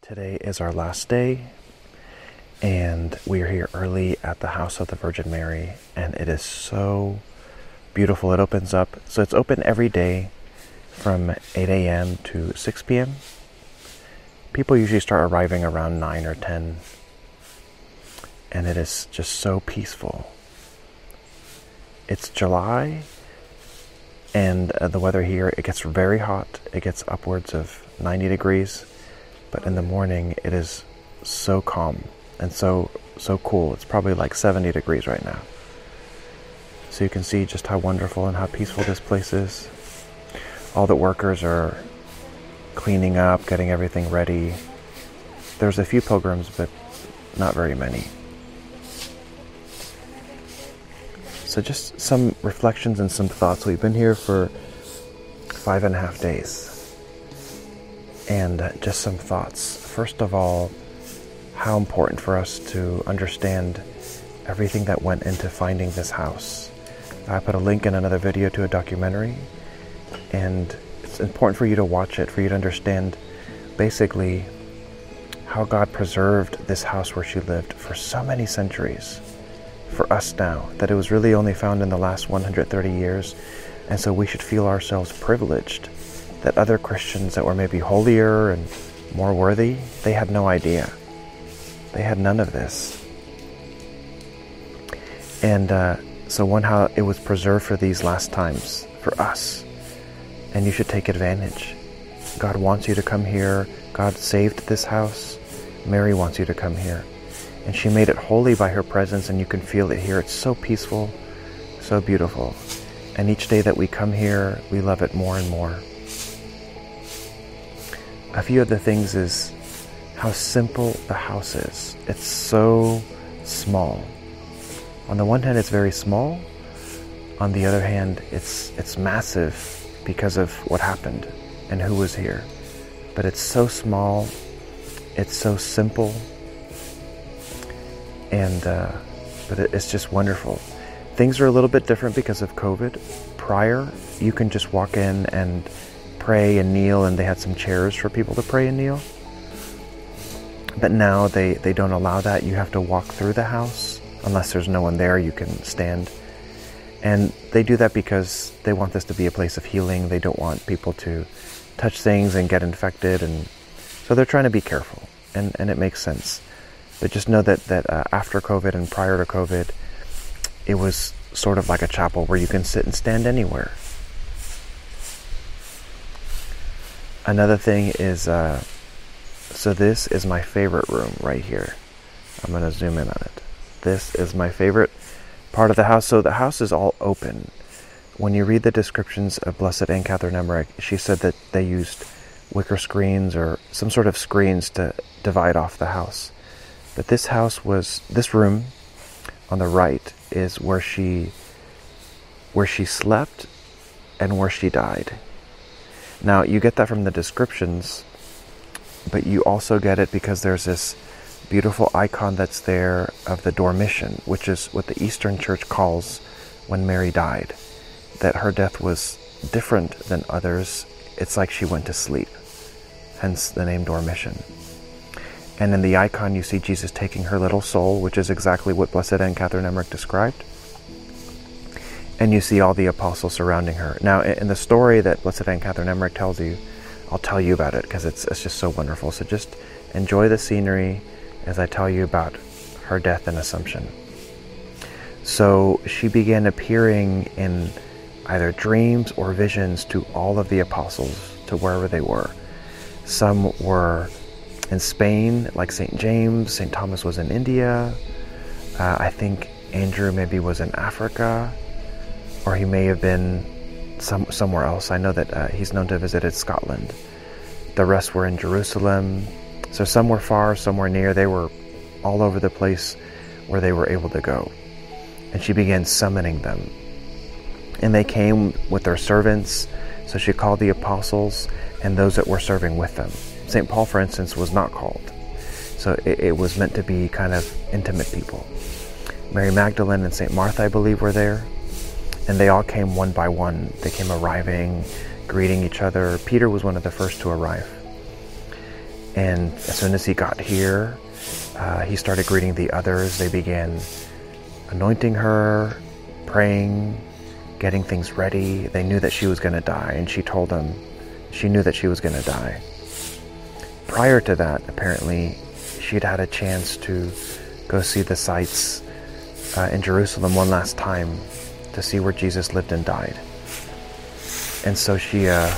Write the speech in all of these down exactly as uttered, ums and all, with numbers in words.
Today is our last day, and we are here early at the House of the Virgin Mary, and it is so beautiful. It opens up, so it's open every day from eight a.m. to six p.m. People usually start arriving around nine or ten, and it is just so peaceful. It's July, and uh, the weather here, it gets very hot. It gets upwards of ninety degrees. But in the morning, it is so calm and so so cool. It's probably like seventy degrees right now. So you can see just how wonderful and how peaceful this place is. All the workers are cleaning up, getting everything ready. There's a few pilgrims, but not very many. So just some reflections and some thoughts. We've been here for five and a half days. And just some thoughts. First of all, how important for us to understand everything that went into finding this house. I put a link in another video to a documentary, and it's important for you to watch it, for you to understand basically how God preserved this house where she lived for so many centuries for us now, that it was really only found in the last one hundred thirty years, and so we should feel ourselves privileged that other Christians that were maybe holier and more worthy, they had no idea. They had none of this. And uh, so one, how it was preserved for these last times, for us. And you should take advantage. God wants you to come here. God saved this house. Mary wants you to come here. And she made it holy by her presence, and you can feel it here. It's so peaceful, so beautiful. And each day that we come here, we love it more and more. A few of the things is how simple the house is. It's so small. On the one hand, it's very small. On the other hand, it's it's massive because of what happened and who was here. But it's so small. It's so simple. And uh, but it, it's just wonderful. Things are a little bit different because of COVID. Prior, you can just walk in and pray and kneel, and they had some chairs for people to pray and kneel. But now they, they don't allow that. You have to walk through the house. Unless there's no one there, you can stand. And they do that because they want this to be a place of healing. They don't want people to touch things and get infected. And so they're trying to be careful. And, and it makes sense. But just know that, that uh, after COVID and prior to COVID, it was sort of like a chapel where you can sit and stand anywhere. Another thing is, uh, so this is my favorite room right here. I'm going to zoom in on it. This is my favorite part of the house. So the house is all open. When you read the descriptions of Blessed Anne Catherine Emmerich, she said that they used wicker screens or some sort of screens to divide off the house. But this house was, this room on the right is where she, where she slept and where she died. Now, you get that from the descriptions, but you also get it because there's this beautiful icon that's there of the Dormition, which is what the Eastern Church calls when Mary died. That her death was different than others. It's like she went to sleep, hence the name Dormition. And in the icon, you see Jesus taking her little soul, which is exactly what Blessed Anne Catherine Emmerich described. And you see all the apostles surrounding her. Now, in the story that Blessed Anne Catherine Emmerich tells you, I'll tell you about it because it's it's just so wonderful. So just enjoy the scenery as I tell you about her death and Assumption. So she began appearing in either dreams or visions to all of the apostles, to wherever they were. Some were in Spain, like Saint James. Saint Thomas was in India. Uh, I think Andrew maybe was in Africa. Or he may have been some, somewhere else. I know that uh, he's known to have visited Scotland. The rest were in Jerusalem. So some were far, some were near. They were all over the place where they were able to go. And she began summoning them. And they came with their servants. So she called the apostles and those that were serving with them. Saint Paul, for instance, was not called. So it, it was meant to be kind of intimate people. Mary Magdalene and Saint Martha, I believe, were there. And they all came one by one. They came arriving, greeting each other. Peter was one of the first to arrive. And as soon as he got here, uh, he started greeting the others. They began anointing her, praying, getting things ready. They knew that she was going to die, and she told them she knew that she was going to die. Prior to that, apparently, she'd had a chance to go see the sights uh, in Jerusalem one last time to see where Jesus lived and died. And so she uh,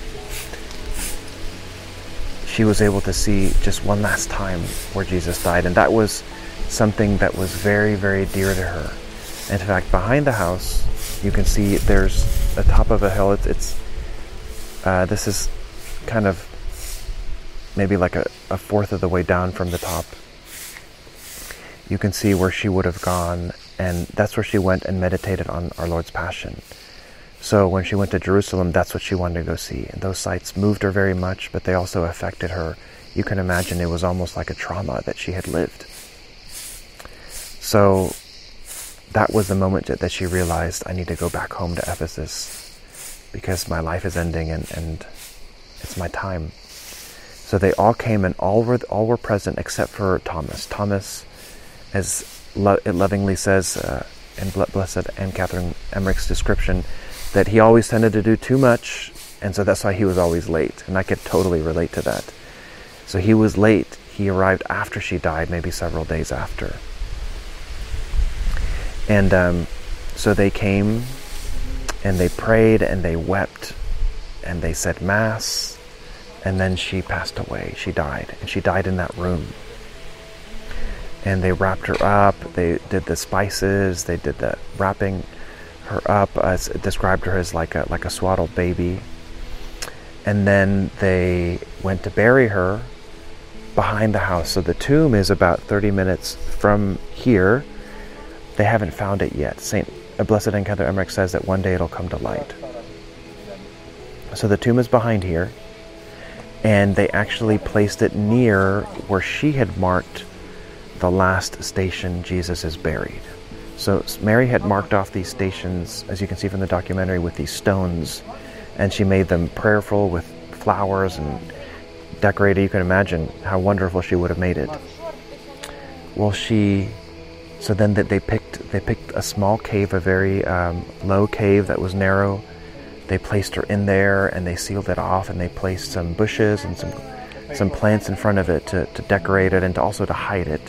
she was able to see just one last time where Jesus died, and that was something that was very, very dear to her. In fact, behind the house, you can see there's the top of a hill. It's, it's uh, this is kind of maybe like a, a fourth of the way down from the top. You can see where she would have gone, and that's where she went and meditated on our Lord's Passion. So when she went to Jerusalem, that's what she wanted to go see. And those sights moved her very much, but they also affected her. You can imagine it was almost like a trauma that she had lived. So that was the moment that she realized, I need to go back home to Ephesus because my life is ending and, and it's my time. So they all came, and all were all were present except for Thomas. Thomas, as lo- it lovingly says uh, in Blessed Anne Catherine Emmerich's description, that he always tended to do too much, and so that's why he was always late. And I could totally relate to that. So he was late. He arrived after she died, maybe several days after. And um, so they came, and they prayed, and they wept, and they said Mass, and then she passed away. She died, and she died in that room. And they wrapped her up. They did the spices. They did the wrapping her up. Uh, described her as like a like a swaddled baby. And then they went to bury her behind the house. So the tomb is about thirty minutes from here. They haven't found it yet. Saint uh, Blessed Anne Catherine Emmerich says that one day it'll come to light. So the tomb is behind here, and they actually placed it near where she had marked the last station Jesus is buried. So Mary had marked off these stations, as you can see from the documentary, with these stones, and she made them prayerful with flowers and decorated. You can imagine how wonderful she would have made it. Well, she, so then that they picked, they picked a small cave, a very um, low cave that was narrow. They placed her in there, and they sealed it off, and they placed some bushes and some some plants in front of it to, to decorate it and to also to hide it.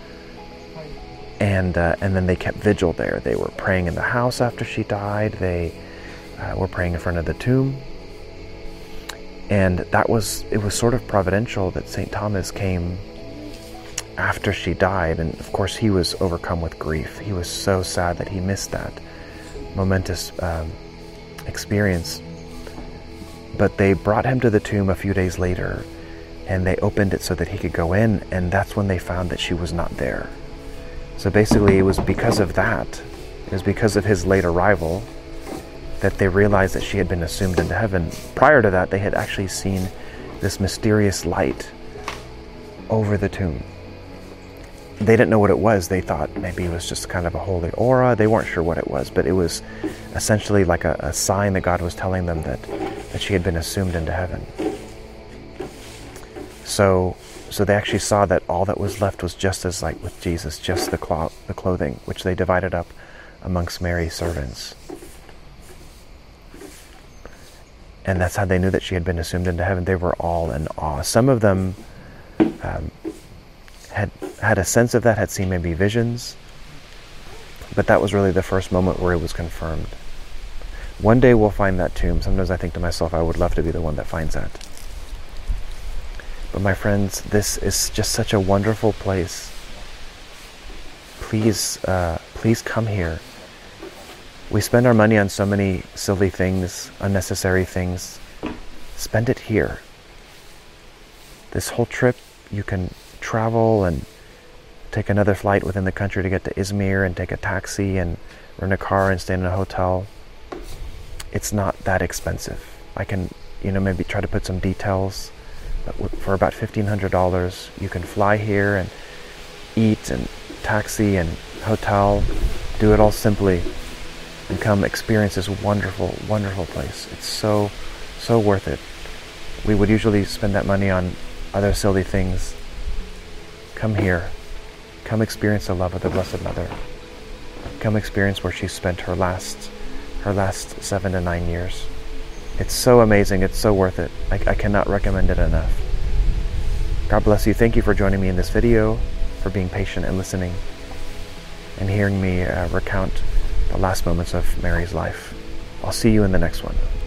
And uh, and then they kept vigil there. They were praying in the house after she died. They uh, were praying in front of the tomb. And that was, it was sort of providential that Saint Thomas came after she died. And of course he was overcome with grief. He was so sad that he missed that momentous um, experience. But they brought him to the tomb a few days later, and they opened it so that he could go in, and that's when they found that she was not there. So basically it was because of that, it was because of his late arrival, that they realized that she had been assumed into heaven. Prior to that, they had actually seen this mysterious light over the tomb. They didn't know what it was. They thought maybe it was just kind of a holy aura. They weren't sure what it was, but it was essentially like a, a sign that God was telling them that, that she had been assumed into heaven. So so they actually saw that all that was left was just as like with Jesus, just the, clo- the clothing, which they divided up amongst Mary's servants. And that's how they knew that she had been assumed into heaven. They were all in awe. Some of them um, had had a sense of that, had seen maybe visions, but that was really the first moment where it was confirmed. One day we'll find that tomb. Sometimes I think to myself, I would love to be the one that finds that. But my friends, this is just such a wonderful place. Please, uh, please come here. We spend our money on so many silly things, unnecessary things. Spend it here. This whole trip, you can travel and take another flight within the country to get to Izmir and take a taxi and rent a car and stay in a hotel. It's not that expensive. I can, you know, maybe try to put some details. But for about fifteen hundred dollars, you can fly here and eat and taxi and hotel, do it all simply, and come experience this wonderful, wonderful place. It's so, so worth it. We would usually spend that money on other silly things, come here. Come experience the love of the Blessed Mother. Come experience where she spent her last, her last seven to nine years. It's so amazing. It's so worth it. I, I cannot recommend it enough. God bless you. Thank you for joining me in this video, for being patient and listening, and hearing me uh, recount the last moments of Mary's life. I'll see you in the next one.